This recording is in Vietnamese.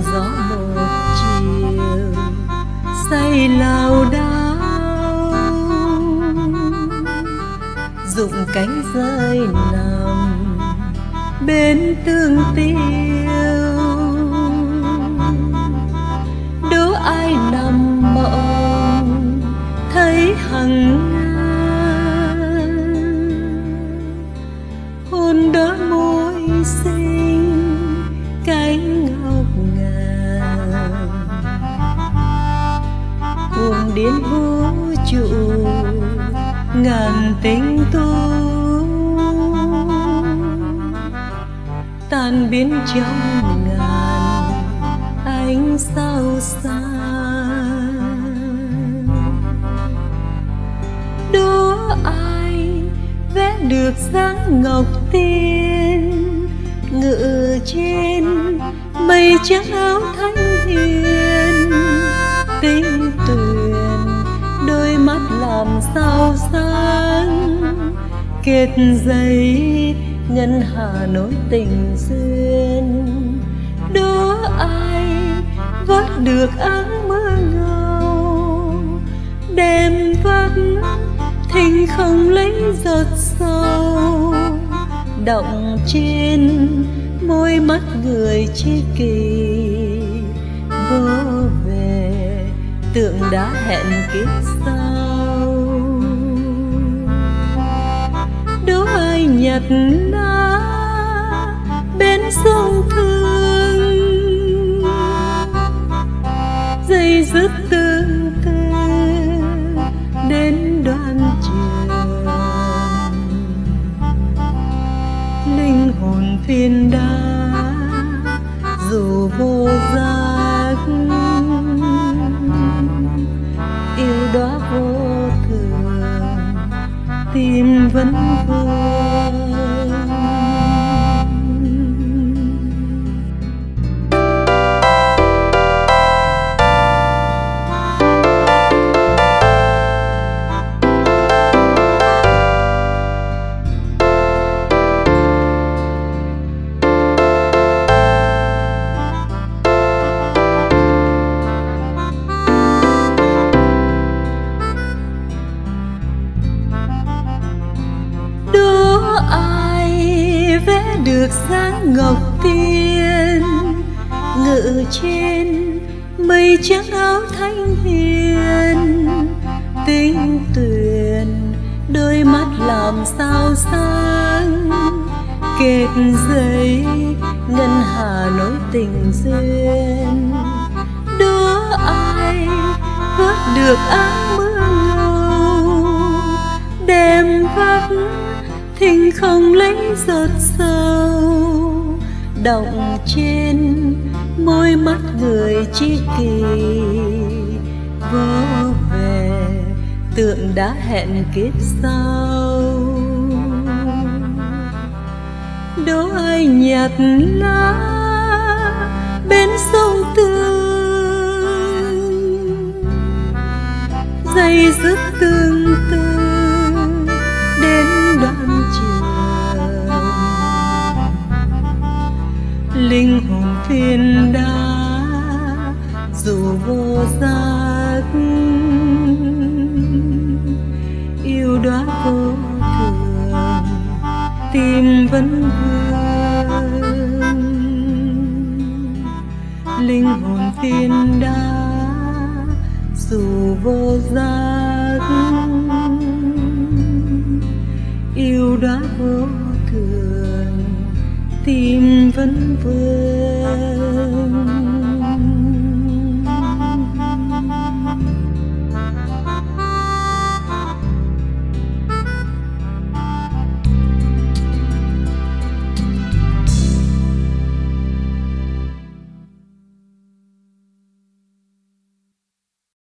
gió một chiều say lao đao, rụng cánh rơi nằm bên tương tiêu. Đố ai nằm mộng thấy hằng ngang, hôn đóa môi xinh cánh ngọc ngà, cuồng điên vũ trụ ngàn tình tu, tan biến trong ngàn ánh sao xa. Đố ai vẽ được dáng ngọc tiên, ngự trên mây trắng áo thanh hiền. Tinh tuyền đôi mắt làm sao sáng, kết dây ngân hà nối tình duyên. Đố ai vớt được áng mưa ngâu, đem vắt thình không lấy giọt sâu, đọng trên môi mắt người tri kỷ. Vô về tượng đã hẹn kiếp sau. Đố ai nhặt lá bên sông Thương, dây dứt tương tư đến đoan trường. Linh hồn phiên đá dù vô giác, yêu đóa vô thường tim vẫn vương. Đố ai vẽ được dáng ngọc tiên, ngự trên mây trắng áo thanh hiền. Tinh tuyền đôi mắt làm sao sáng, kết dây ngân hà nối tình duyên. Đố ai vớt được áng mưa ngâu, đem vắt thình không lấy giọt sâu, đọng trên môi mắt người tri kỷ. Vô về tượng đã hẹn kiếp sau. Đố ai nhặt lá bên sông Tương, dây dứt tương tư đến đoan trường. Linh hồn phiên đá dù vô giác, yêu đóa vô thường tim vẫn vương. Linh hồn phiên đá dù vô giác, yêu đóa vô thường tim vẫn vương.